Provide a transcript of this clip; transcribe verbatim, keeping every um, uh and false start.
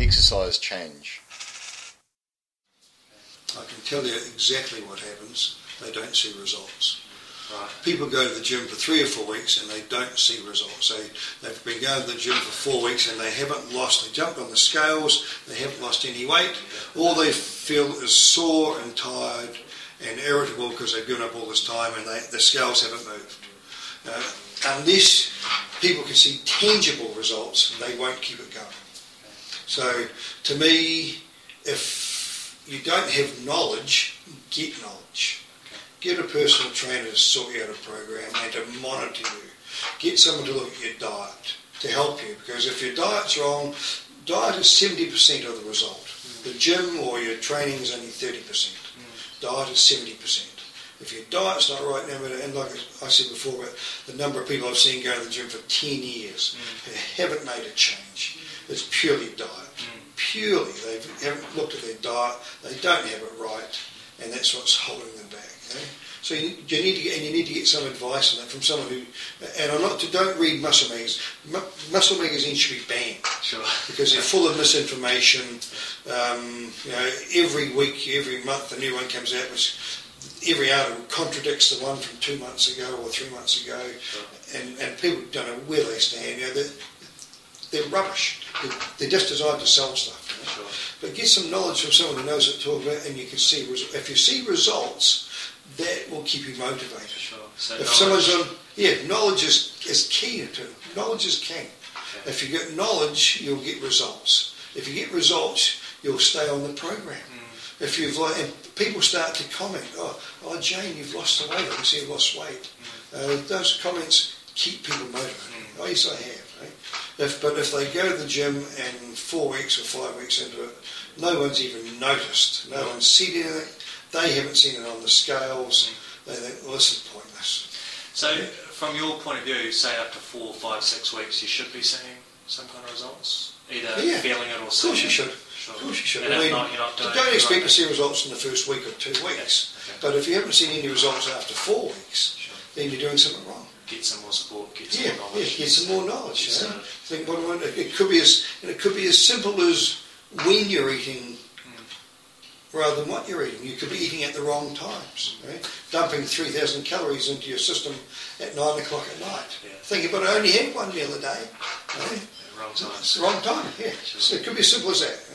exercise change? I can tell you exactly what happens. They don't see results. Right. People go to the gym for three or four weeks and they don't see results. They, they've been going to the gym for four weeks and they haven't lost, they jumped on the scales, they haven't lost any weight. All they feel is sore and tired and irritable because they've given up all this time and they, the scales haven't moved. Uh, unless people can see tangible results, they won't keep it going. So, to me, if you don't have knowledge, get knowledge. Get a personal trainer to sort you out a program and to monitor you. Get someone to look at your diet to help you, because if your diet's wrong, diet is seventy percent of the result. The gym or your training is only thirty percent. Diet is seventy percent. If your diet's not right, and like I said before, about the number of people I've seen go to the gym for ten years who haven't made a change, it's purely diet. Purely, they haven't looked at their diet, they don't have it right, and that's what's holding them back. Okay? So you, you need to get, and you need to get some advice on that from someone who. And I'm not to don't read muscle magazines. Mu- muscle magazines should be banned, sure, because they're full of misinformation. Um, you know, every week, every month, a new one comes out, which every article contradicts the one from two months ago or three months ago, sure. and and people don't know where they stand. You know, they're, they're rubbish. They're, they're just designed to sell stuff. You know? Sure. But get some knowledge from someone who knows what to talk about, and you can see, if you see results, that will keep you motivated. Sure. So if knowledge. someone's on, yeah, knowledge is, is key to it. Knowledge is king. Okay. If you get knowledge, you'll get results. If you get results, you'll stay on the program. Mm. If you've like, and people start to comment, oh, oh, Jane, you've lost the weight. I can see you've lost weight. Mm. Uh, those comments keep people motivated. Mm. Oh, yes, I have. Right? If, but if they go to the gym and four weeks or five weeks into it, no one's even noticed. No one's seen anything. They haven't seen it on the scales. They think, well, this is pointless. So, yeah. From your point of view, say up to four, five, six weeks, you should be seeing some kind of results? Either yeah. feeling it or of seeing course it? you should. Sure. Of course you should. And I if mean, not, you're not doing don't expect right. to see results in the first week or two weeks. Okay. But if you haven't seen any results after four weeks, sure. then you're doing something wrong. Get some more support, get some yeah, more knowledge. Yeah, get some more knowledge. You know? So, Think what, what, it could be as and it could be as simple as when you're eating rather than what you're eating. You could be eating at the wrong times. Right? Dumping three thousand calories into your system at nine o'clock at night. Yeah. Thinking, but I only had one meal a day. Right? Yeah, wrong time. It's the wrong time, yeah. Sure. So it could be as simple as that.